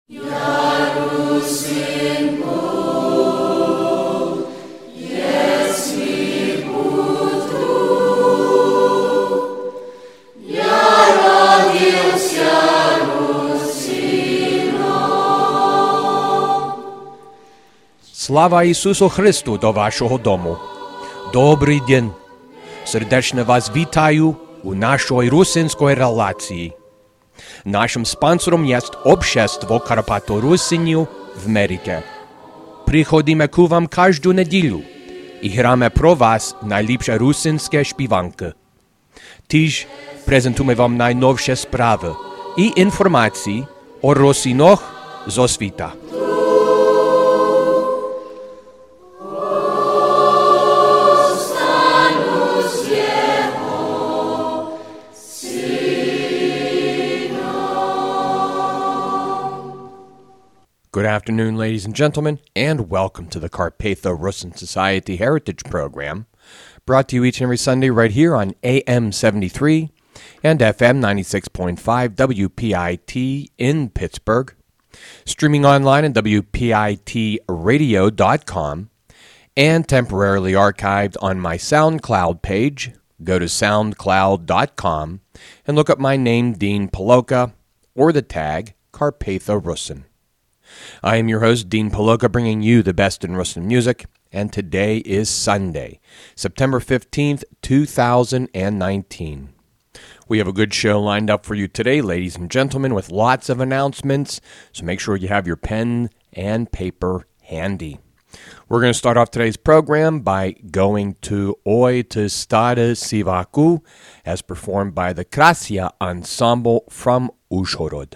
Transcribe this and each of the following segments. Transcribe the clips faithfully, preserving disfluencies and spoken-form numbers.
Слава Ісусу Христу до вашого дому! Добрий день! Сердечно вас вітаю у нашій русинській релації. Нашим спонсором є Общество Карпато-Русинів в Америці. Приходимо к вам кожну неділю і граємо про вас найліпші русинські співанки. Тож презентуємо вам найновші справи і інформації о русинах зо світа. Good afternoon, ladies and gentlemen, and welcome to the Carpatho-Russin Society Heritage Program, brought to you each and every Sunday right here on A M seventy-three and F M ninety-six point five W P I T in Pittsburgh, streaming online at W P I T radio dot com, and temporarily archived on my SoundCloud page. Go to soundcloud dot com and look up my name, Dean Paloka, or the tag Carpatho-Russin. I am your host, Dean Paloka, bringing you the best in Russin music, and today is Sunday, September fifteenth, two thousand nineteen. We have a good show lined up for you today, ladies and gentlemen, with lots of announcements, so make sure you have your pen and paper handy. We're going to start off today's program by going to Oi to Stare Sivaku, as performed by the Krasia Ensemble from Uzhhorod.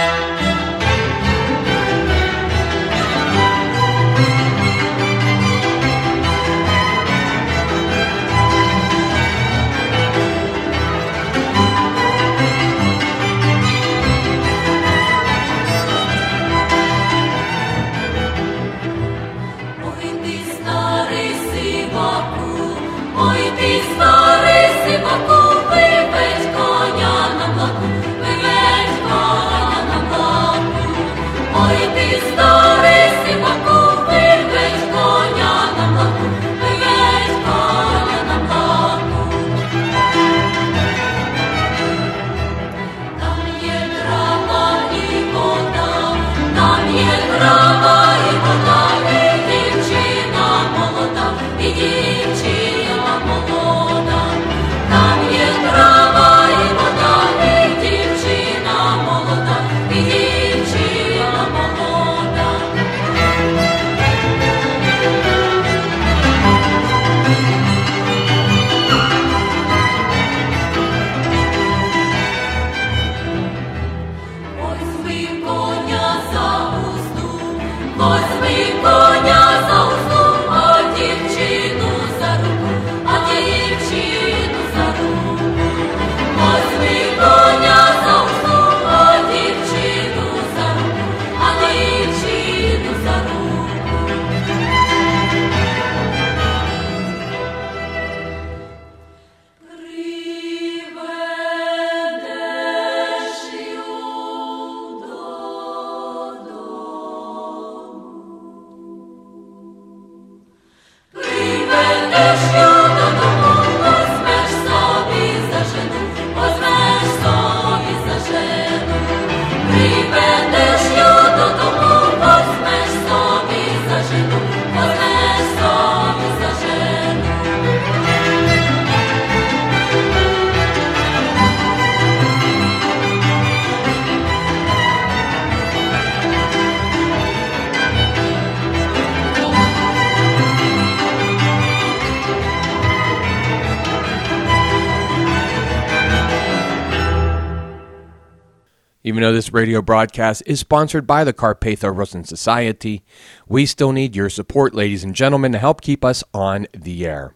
Even though this radio broadcast is sponsored by the Carpatho-Russin Society, we still need your support, ladies and gentlemen, to help keep us on the air.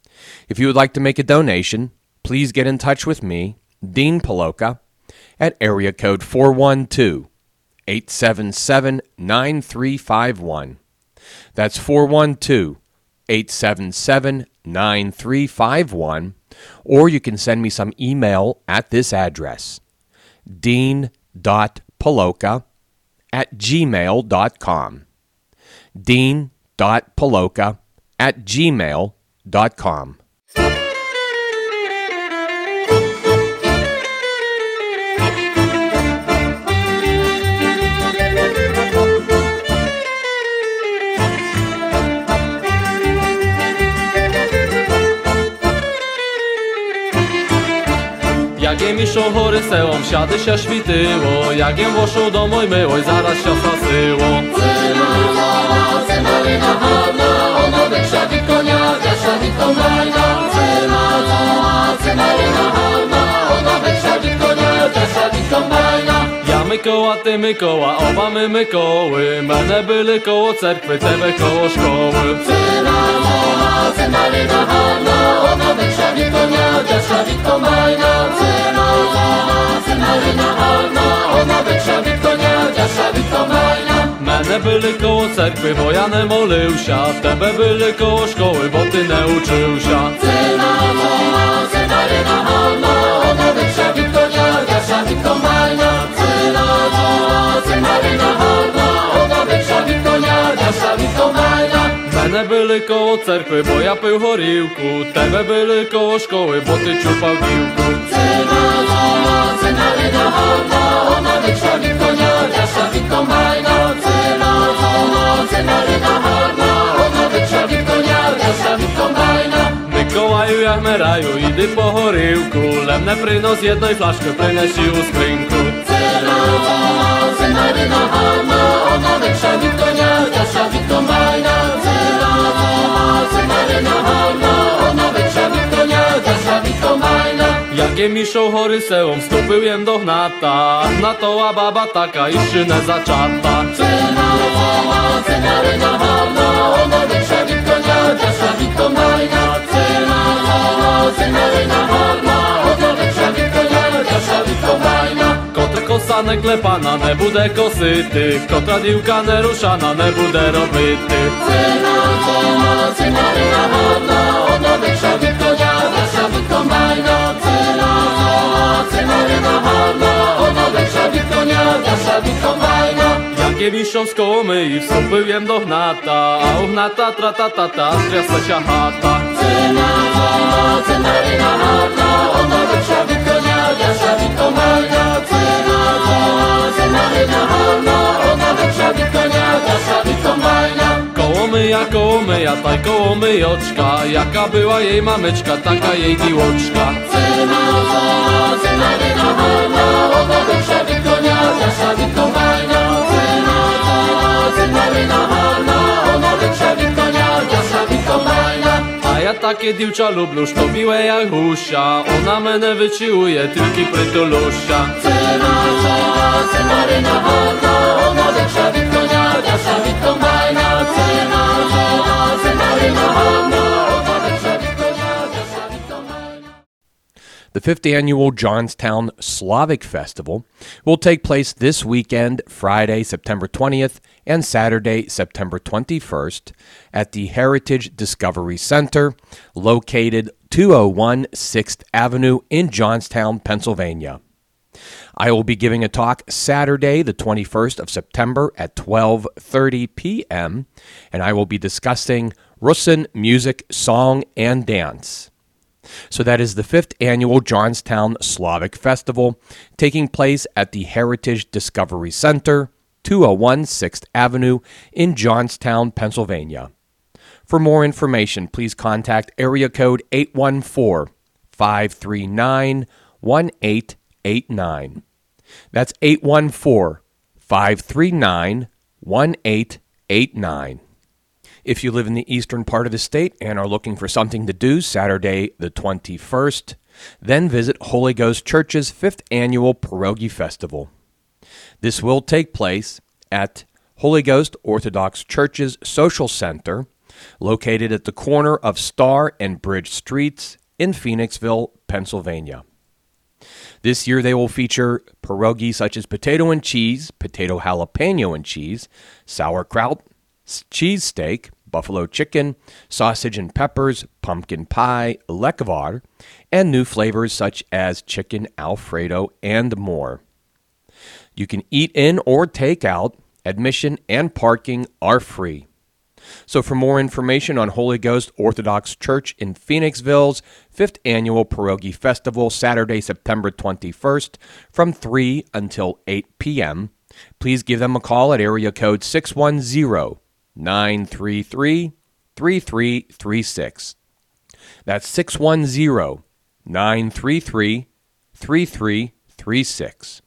If you would like to make a donation, please get in touch with me, Dean Paloka, at area code four one two, eight seven seven, nine three five one. That's four one two, eight seven seven, nine three five one, or you can send me some email at this address, dean dot paloka at gmail dot com. dean.paloka at gmail dot com. Jagiem iszą horysełom, siady się śwityło. Jagiem włoszą do moj myłoj, zaraz się sasyło. Cymarina, cymarina harna, ono wykrzawi konia, wieszawi kombajna. Cymarina, cymarina harna, ono wykrzawi konia, wieszawi kombajna. Ja mykoła, ty mykoła, oba my mykoły. Mene byli koło cerkwy, tebe koło szkoły. Cymarina, cymarina harna, ono wykrzawi konia, wieszawi kombajna. Cymarina, cymarina harna, ono wykrzawi konia, wieszawi kombajna. Mene byli koło cerkwy, bo ja nie molył się. Tebe byli koło szkoły, bo ty nie uczył się. Cymarina, cymarina harna, ono wykrzawi konia, wieszawi kombajna. Cymarina, cymarina harna, ono wykrzawi konia, wieszawi kombajna. Mene byli koło cerkwy, bo ja pył choriłku. Tebe byli koło szkoły, bo ty ciupał giłku. Cymarina, cymarina harna, ono wykrzawi konia, wieszawi kombajna. Cymarina, cymarina harna, ono wykrzawi konia, wieszawi kombajna. Mikołaju, jak meraju, idy po choriłku. Lemne prynos jednej flaszkę, pryneś i u skrynku. Cymarina, cymarina harna, ono wykrzawi konia, wieszawi kombajna. Cymarina, cymarina harna, ono wykrzawi konia, wieszawi kombajna. Jakiem iszą horysełom, stupyłem do hnata. Na toła baba taka i szynę zaczata. Cymarina, cymarina harna, ono wykrzawi konia, wieszawi kombajna. Cymarina, cymarina harna, ono wykrzawi konia, wieszawi kombajna. Kotre kosane klepana, ne bude kosyty. Kotra diłka ne ruszana, ne bude robyty. Cymarina, cymarina harna, ono wykrzawi konia, wieszawi kombajna. Cymarina, cymarina harna, ono wykrzawi konia, wieszawi kombajna. Jakiem iszą z koły i wstąpiłem do hnata. A u hnata tratatata, ztriasła się chata. Cymarina, cymarina harna, ono wykrzawi konia, wieszawi kombajna. Cymarina, cymarina harna, ono wykrzawi konia, wieszawi kombajna. Koło myja, koło myja, taj koło myjoczka. Jaka była jej mamyczka, taka jej diłoczka. Cymarina, cymarina harna, ono wykrzawi konia, wieszawi kombajna. Cymarina, cymarina harna, ono wykrzawi konia, wieszawi kombajna. A ja takie diwcza lublю, što miłe jak husia. Ona mene wyciłuje, tylko prytulusia. Cymarina, cymarina harna, ono wykrzawi konia, wieszawi kombajna. Cymarina, cymarina harna, ono wykrzawi konia, wieszawi kombajna. The fifth annual Johnstown Slavic Festival will take place this weekend, Friday, September twentieth, and Saturday, September twenty-first, at the Heritage Discovery Center, located two oh one sixth Avenue in Johnstown, Pennsylvania. I will be giving a talk Saturday, the twenty-first of September at twelve thirty p.m., and I will be discussing Rusyn music, song, and dance. So that is the fifth annual Johnstown Slavic Festival, taking place at the Heritage Discovery Center, two oh one sixth Avenue in Johnstown, Pennsylvania. For more information, please contact area code eight one four, five three nine, one eight eight nine. That's eight one four, five three nine, one eight eight nine. If you live in the eastern part of the state and are looking for something to do Saturday the twenty-first, then visit Holy Ghost Church's fifth Annual Pierogi Festival. This will take place at Holy Ghost Orthodox Church's Social Center, located at the corner of Star and Bridge Streets in Phoenixville, Pennsylvania. This year they will feature pierogi such as potato and cheese, potato jalapeno and cheese, sauerkraut, cheesesteak, buffalo chicken, sausage and peppers, pumpkin pie, lekvar, and new flavors such as chicken Alfredo and more. You can eat in or take out Admission and parking are free. So for more information on Holy Ghost Orthodox Church in Phoenixville's fifth Annual Pierogi Festival, Saturday, September twenty-first, from three until eight p.m., please give them a call at area code six one zero, nine three three, three three three six. That's six one zero, nine three three, three three three six.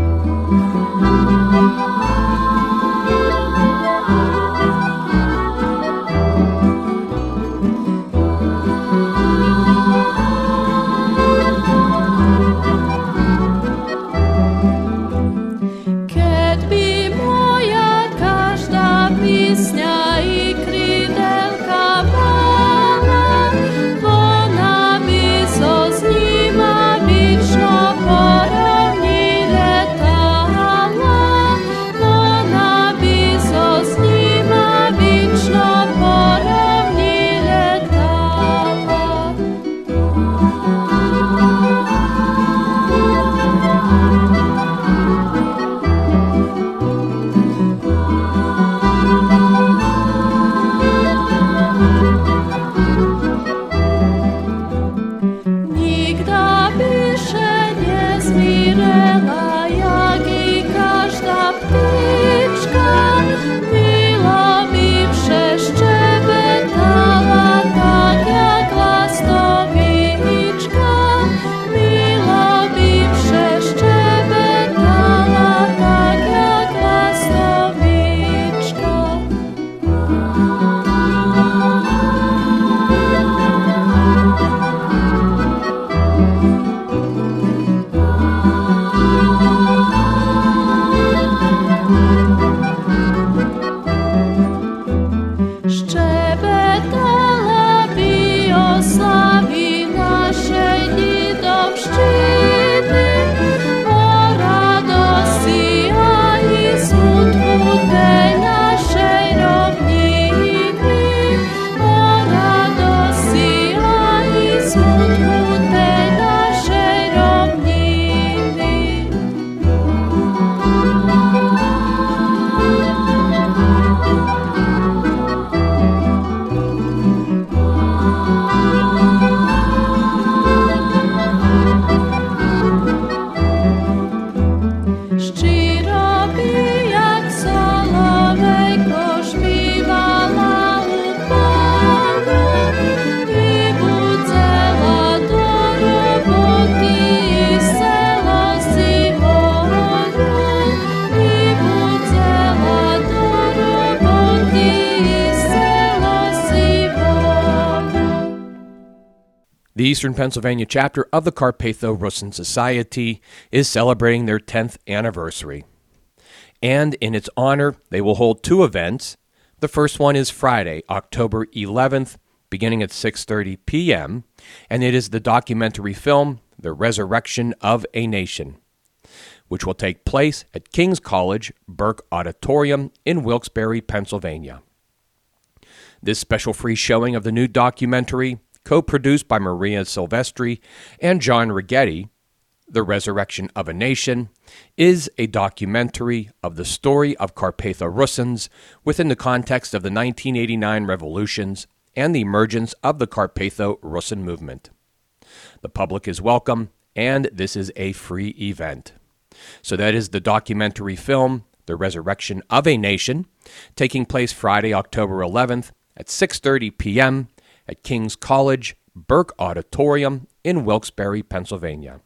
The Eastern Pennsylvania chapter of the Carpatho-Russin Society is celebrating their tenth anniversary. And in its honor, they will hold two events. The first one is Friday, October eleventh, beginning at six thirty p.m., and it is the documentary film, The Resurrection of a Nation, which will take place at King's College Burke Auditorium in Wilkes-Barre, Pennsylvania. This special free showing of the new documentary, co-produced by Maria Silvestri and John Righetti, The Resurrection of a Nation, is a documentary of the story of Carpatho-Russins within the context of the nineteen eighty-nine revolutions and the emergence of the Carpatho-Russin movement. The public is welcome, and this is a free event. So that is the documentary film, The Resurrection of a Nation, taking place Friday, October eleventh at six thirty p.m., at King's College Burke Auditorium in Wilkes-Barre, Pennsylvania.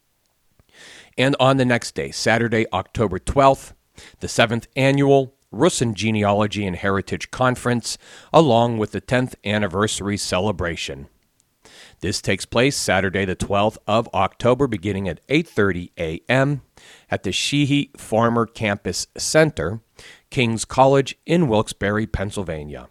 And on the next day, Saturday, October twelfth, the seventh Annual Russin Genealogy and Heritage Conference, along with the tenth Anniversary Celebration. This takes place Saturday, the twelfth of October, beginning at eight thirty a.m. at the Sheehy Farmer Campus Center, King's College in Wilkes-Barre, Pennsylvania.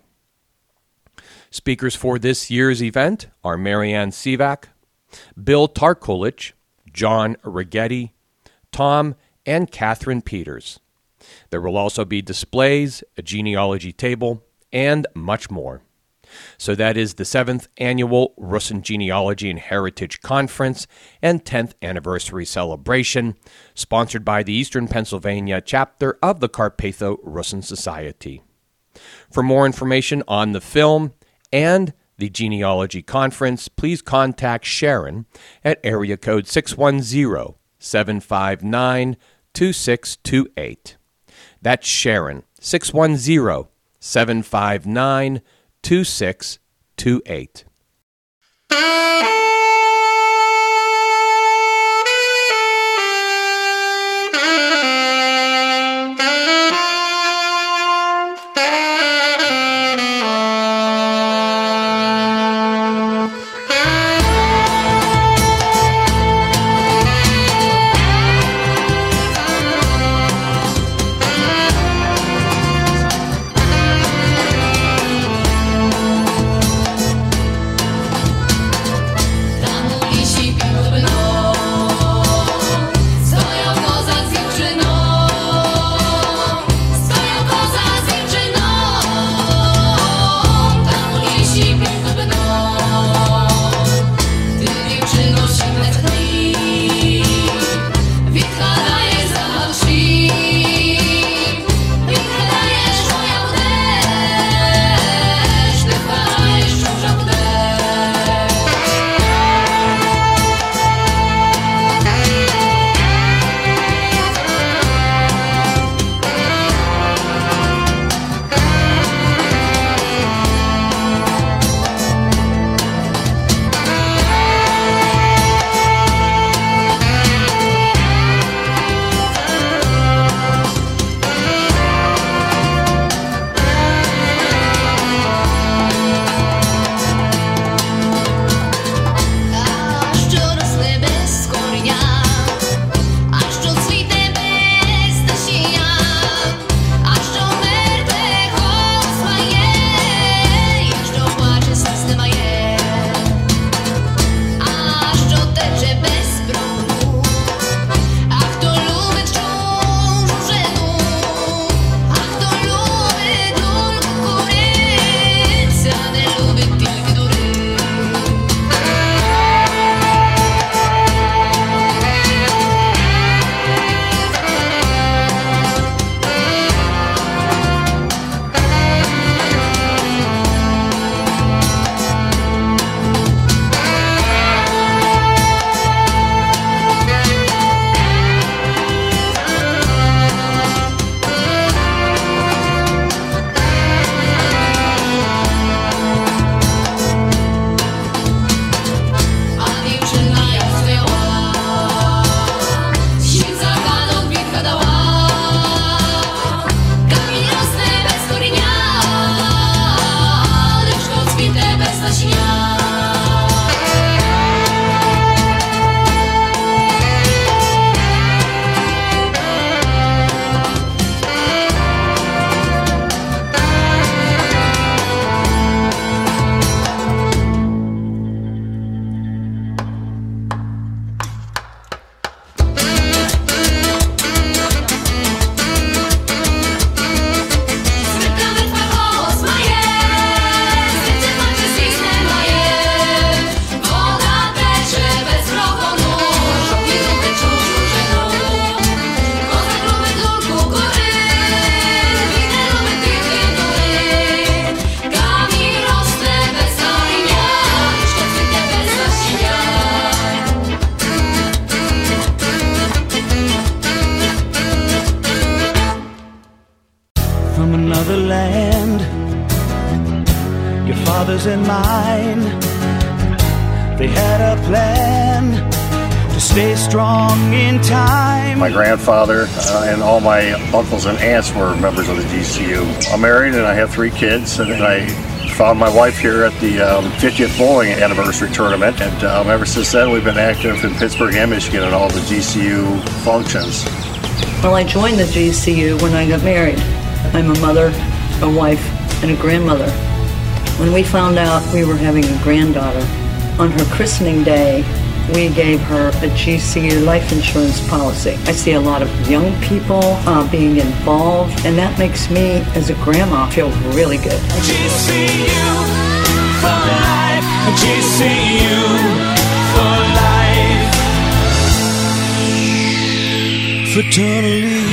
Speakers for this year's event are Marianne Sivak, Bill Tarkulich, John Righetti, Tom and Catherine Peters. There will also be displays, a genealogy table, and much more. So that is the seventh Annual Russin Genealogy and Heritage Conference and tenth Anniversary Celebration, sponsored by the Eastern Pennsylvania chapter of the Carpatho-Russin Society. For more information on the film and the Genealogy Conference, please contact Sharon at area code six one zero, seven five nine, two six two eight. That's Sharon, six one zero, seven five nine, two six two eight. fathers and mine. They had a plan to stay strong in time. My grandfather uh, and all my uncles and aunts were members of the G C U. I'm married and I have three kids, and I found my wife here at the um, fiftieth bowling anniversary tournament, and um, ever since then we've been active in Pittsburgh and Michigan at all the G C U functions. Well, I joined the G C U when I got married. I'm a mother, a wife, and a grandmother. When we found out we were having a granddaughter, on her christening day, we gave her a G C U life insurance policy. I see a lot of young people uh, being involved, and that makes me, as a grandma, feel really good. G C U for life. G C U for life. Fraternally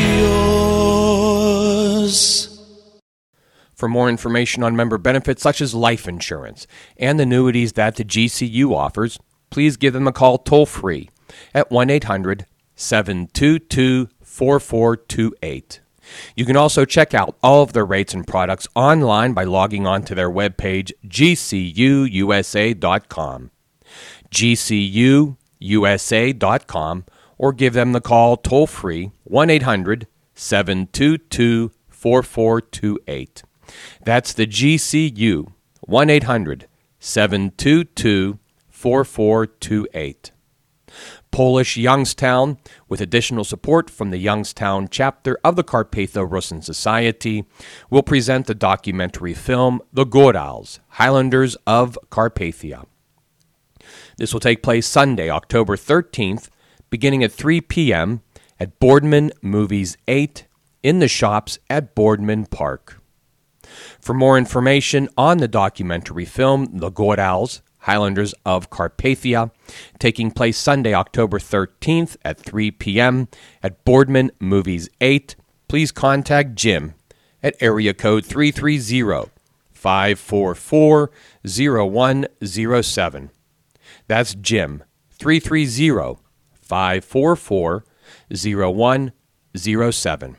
yours. For more information on member benefits such as life insurance and annuities that the G C U offers, please give them a call toll-free at one eight hundred seven two two four four two eight. You can also check out all of their rates and products online by logging on to their webpage, G C U U S A dot com. G C U U S A dot com, or give them the call toll-free one eight hundred seven two two four four two eight. That's the G C U, one eight hundred seven two two four four two eight. Polish Youngstown, with additional support from the Youngstown chapter of the Carpatho Rusin Society, will present the documentary film The Gorals, Highlanders of Carpathia. This will take place Sunday, October thirteenth, beginning at three p.m. at Boardman Movies eight in the shops at Boardman Park. For more information on the documentary film The Gorals, Highlanders of Carpathia, taking place Sunday, October thirteenth at three p.m. at Boardman Movies eight, please contact Jim at area code three three zero, five four four, zero one zero seven. That's Jim, three three zero, five four four, zero one zero seven.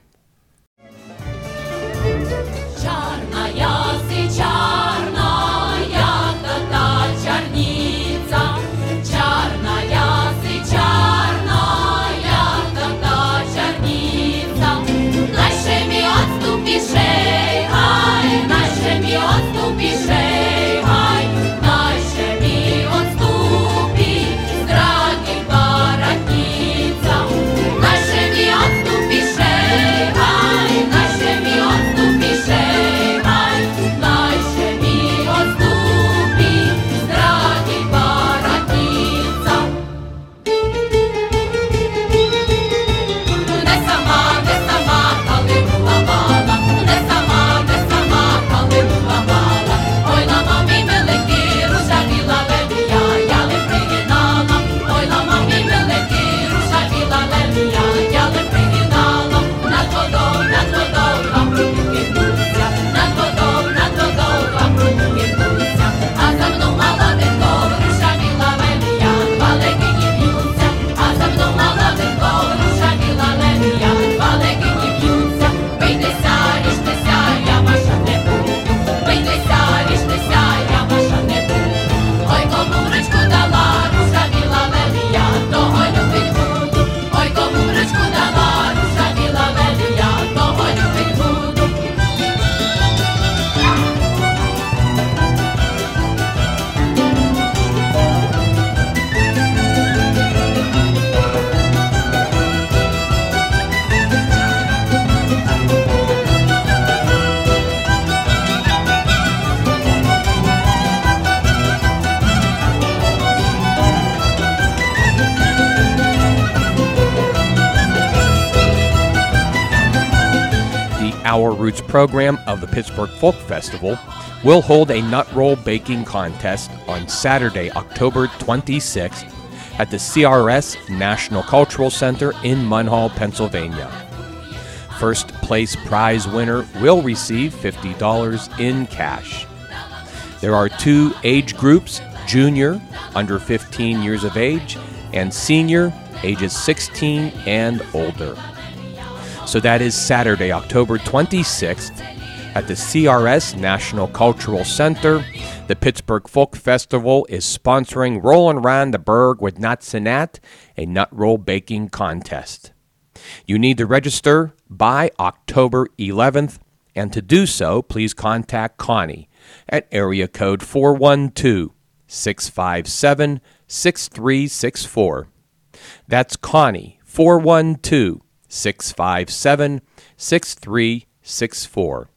Our Roots program of the Pittsburgh Folk Festival will hold a nut roll baking contest on Saturday, October twenty-sixth at the C R S National Cultural Center in Munhall, Pennsylvania. First place prize winner will receive fifty dollars in cash. There are two age groups, junior, under fifteen years of age, and senior, ages sixteen and older. So that is Saturday, October twenty-sixth at the C R S National Cultural Center. The Pittsburgh Folk Festival is sponsoring Rollin' Round the Berg with Nuts and Nat, a nut roll baking contest. You need to register by October eleventh, and to do so, please contact Connie at area code four one two, six five seven, six three six four. That's Connie, four one two, six five seven, six three six four.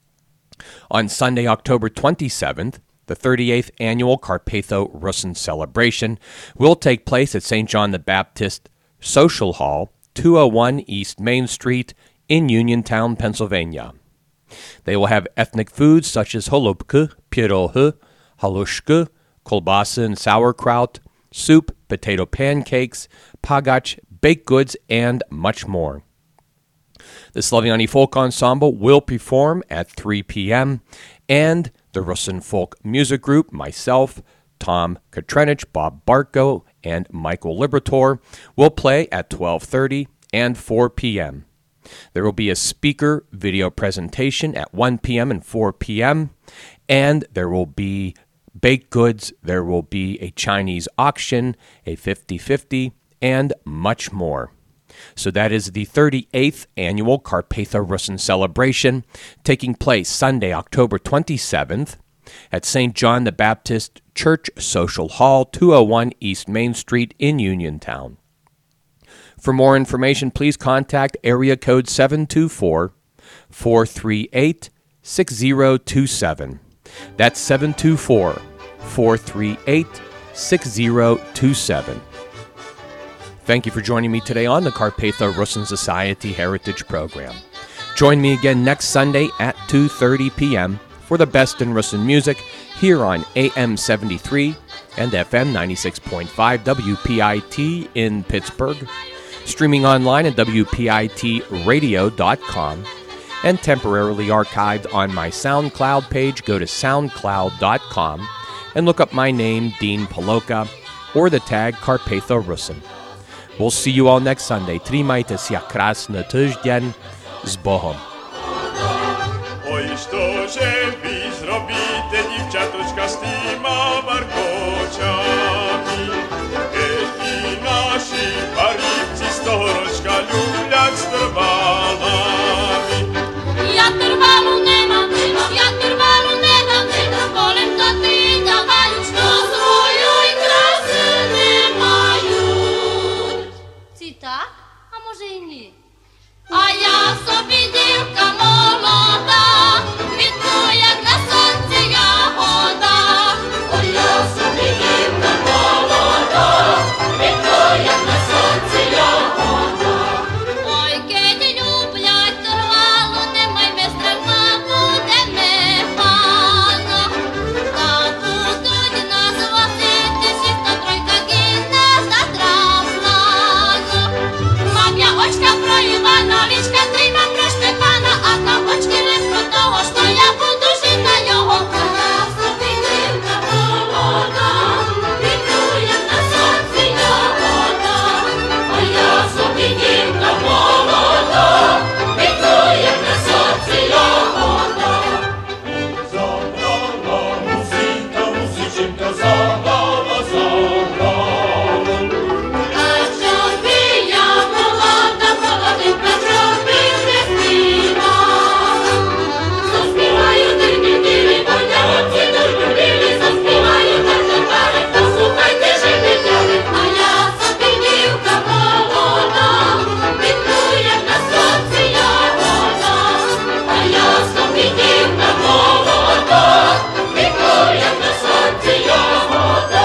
On Sunday, October twenty-seventh, the thirty-eighth Annual Carpatho Rusin Celebration will take place at Saint John the Baptist Social Hall, two oh one East Main Street in Uniontown, Pennsylvania. They will have ethnic foods such as holubka, pierogi, halushka, kolbasa and sauerkraut, soup, potato pancakes, pagach, baked goods, and much more. The Slaviani Folk Ensemble will perform at three p.m., and the Russin Folk Music Group, myself, Tom Katrenich, Bob Bartko, and Michael Liberator will play at twelve thirty and four p.m. There will be a speaker video presentation at one p.m. and four p.m., and there will be baked goods, there will be a Chinese auction, a fifty-fifty, and much more. So that is the thirty-eighth Annual Carpatho Russin Celebration, taking place Sunday, October twenty-seventh, at Saint John the Baptist Church Social Hall, two oh one East Main Street in Uniontown. For more information, please contact area code seven two four, four three eight, six zero two seven. That's seven two four, four three eight, six zero two seven. Thank you for joining me today on the Carpatho Russin Society Heritage Program. Join me again next Sunday at two thirty p.m. for the best in Russin music here on A M seventy-three and F M ninety-six point five W P I T in Pittsburgh, streaming online at W P I T radio dot com, and temporarily archived on my SoundCloud page. Go to soundcloud dot com and look up my name, Dean Paloka, or the tag Carpatho Russin. We'll see you all next Sunday. Trimajte se krasny tydzień. Z Bohom. Oj, що же ви зробите, дівчаточка, з тима варкочами? Еті наші парівці сторочка люблять з тривалами. Я тривалу не мам, я тривалу не дам, не дам, волем то ти давай, що свою і краси не мають. Ці так, а може і ні? А я собі дівка молода, квітну, як на сонці ягода. Ой, я собі дівка молода, квітну, як на сонці ягода. Ой, кеді люблять торвалу, немай ми страшна буде механа. Та будуть нас возитися, хто тройка гіне за травлану. Мам я очка про Івана, вічка трима про Штепана, а на очки не про того, що я буду жити на його. Я собі дівка молода, квітну, як на сонці ягода. А я собі дівка молода, квітну, як на сонці ягода. Zabrała muzyka, muzyczynka zabrała, zabrała. А щоби я молода, молоденька, щоби не співала. Заспіваю дирі-дирі, подявці дурбілі, заспіваю тар-тар-тари, послухайте же петяри. А я собі дівка молода, квітну, як на сонці ягода. А я собі дівка молода, квітну, як на сонці ягода.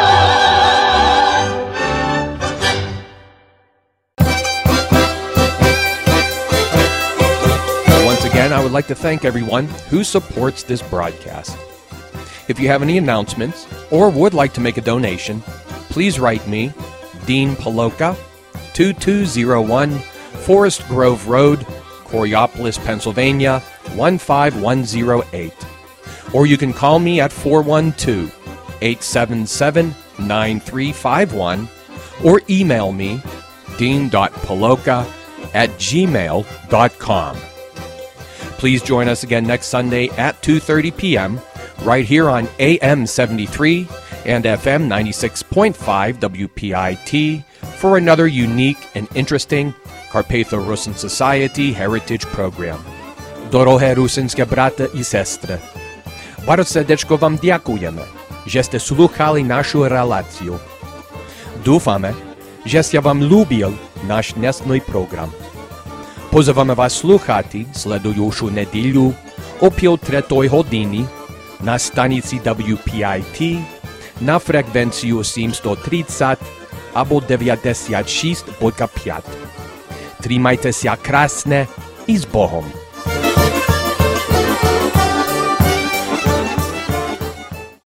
Once again, I would like to thank everyone who supports this broadcast. If you have any announcements or would like to make a donation, please write me, Dean Paloka, two two zero one Forest Grove Road, Coriopolis, Pennsylvania, one five one zero eight. Or you can call me at four one two, eight seven seven, nine three five one or email me, dean.paloka at gmail dot com. Please join us again next Sunday at two thirty p.m. right here on A M seventy-three and F M ninety-six point five W P I T for another unique and interesting Carpatho Russin Society Heritage Program. Dorohe rusinske brate i sestre, bardzo serdeczko wam dziękujemy, żeście słuchali naszą relację. Dufamy, żeście wam lubił nasz dnešný program. Pozywamy was słuchati sledujušu nedilju o pol tretoj hodini na stanici W P I T na frekvenciju sedemsto tridsať abo deväťdesiatšesť bodka päť. Trimajte sa krásne i s Bohom.